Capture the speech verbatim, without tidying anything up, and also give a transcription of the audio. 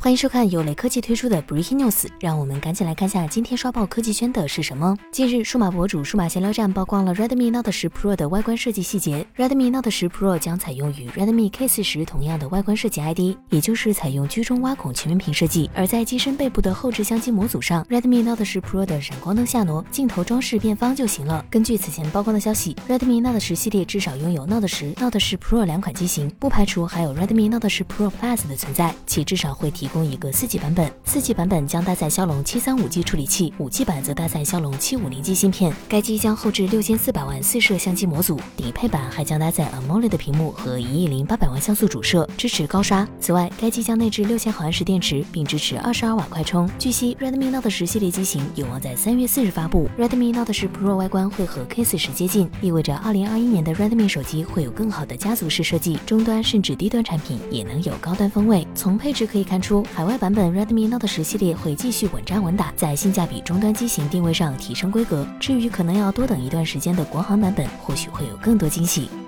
欢迎收看由雷科技推出的 Breaking News， 让我们赶紧来看下今天刷爆科技圈的是什么。近日，数码博主数码闲聊站曝光了 Redmi Note 十 Pro 的外观设计细节。Redmi Note 十 Pro 将采用与 Redmi K 四十同样的外观设计 I D， 也就是采用居中挖孔全面屏设计。而在机身背部的后置相机模组上 ，Redmi Note 十 Pro 的闪光灯下挪，镜头装饰变方就行了。根据此前曝光的消息 ，Redmi Note 十系列至少拥有 Note 十、Note 十 Pro 两款机型，不排除还有 Redmi Note 十 Pro Plus 的存在，且至少会提供一个四 G 版本。四 G 版本将搭载骁龙七三五 G 处理器， 五 G 版则搭载骁龙七五零 G 芯片。该机将后置六千四百万四摄相机模组，顶配版还将搭载 AMOLED 的屏幕和一亿零八百万像素主摄，支持高刷。此外，该机将内置六千毫安时电池，并支持二十二瓦快充。据悉 ，Redmi Note 十系列机型有望在三月四日发布。Redmi Note 十 Pro 外观会和 K 四十接近，意味着二零二一年的 Redmi 手机会有更好的家族式设计，终端甚至低端产品也能有高端风味。从配置可以看出，海外版本 Redmi Note 十系列会继续稳扎稳打，在性价比终端机型定位上提升规格。至于可能要多等一段时间的国行版本，或许会有更多惊喜。